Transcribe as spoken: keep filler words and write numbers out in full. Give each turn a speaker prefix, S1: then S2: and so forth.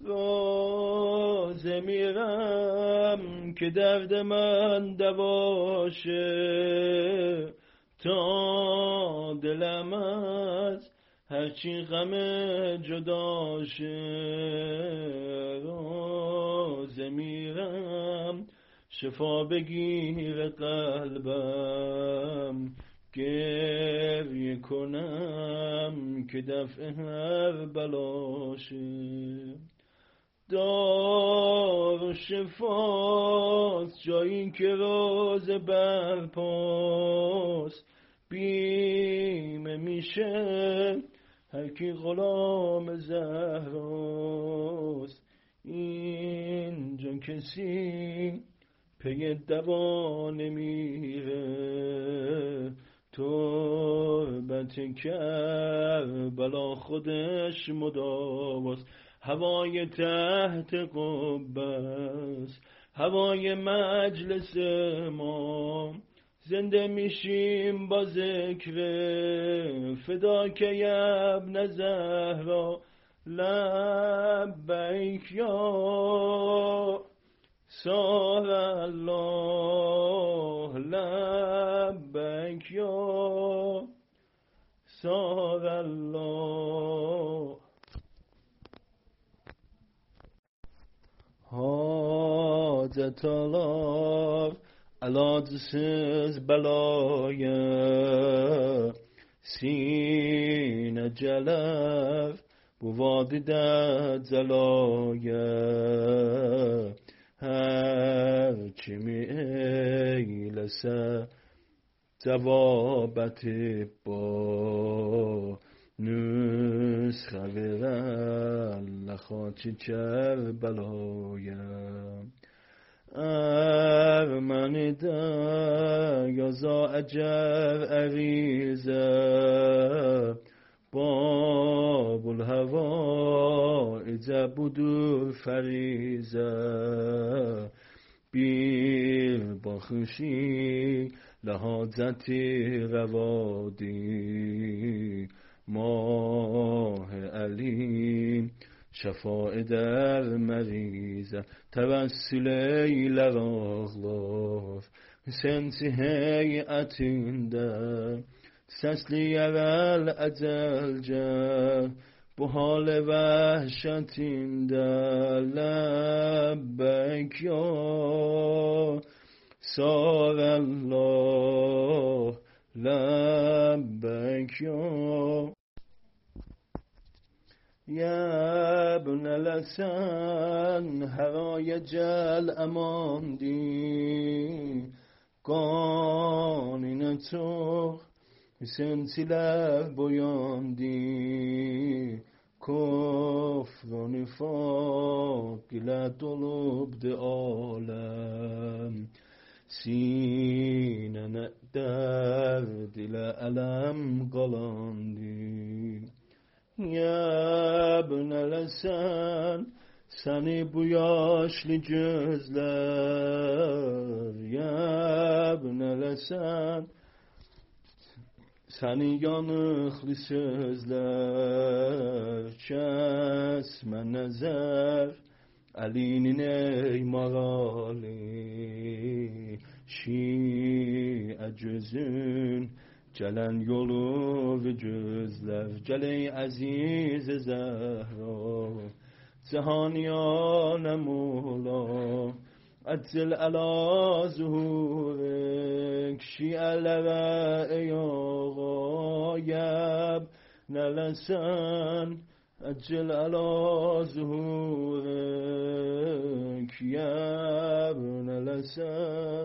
S1: روز میرم که درد من دواشه، تا دلم از هرچی غم جداشه. روز میرم شفا بگیر قلبم، گریه کنم که دفع هر بلاشه. دار و شفاست جایی که روز برپاست، بیمه میشه هر کی غلام زهراست. اینجا کسی پی دوا نمیره، تربت کربلا خودش مداواست. هوای تحت قبه‌ست، هوای مجلس ما، زنده میشیم با ذکر فداک ابن زهرا. لبیک یا سار الله، لبیک یا سار الله. حاجت الله alacısız belaya, sine celev bu vadide zelaya. Her kimi eylese cevabet ba, nüshe veren lehaçi Kerbelaya. ارمنده یازا اجر عریزه، باب الهوا اجا بدور فریزه. بیر بخشی لحاظتی روادی، ماه علیم شفاء در مریضه. Təvəssülə ağlar sensi heyətində, səsləyərəl əcəlcə bu hal vəhşətində. Ləbbək ya sarəllah, ləbbək ya یا ابن الحسن. هوای جل اماندی قانین تو سنسیلر boyandی. کفر و نفاق ile dolubdu alem, sinene derd ile elem qalandı. Ya ibn el-Hasan, seni bu yaşlı gözler, ya ibn el-Hasan, seni yanıklı sözler, kesme nezer, elinin ey marali, şi'e gözün, Gelen yolu ve gözler, gel aziz Zehra, cihaniyan Mola, ecel ala zuhurek, şi'elere ey ağa, yab nelesen, ecel ala zuhurek, yab nelesen.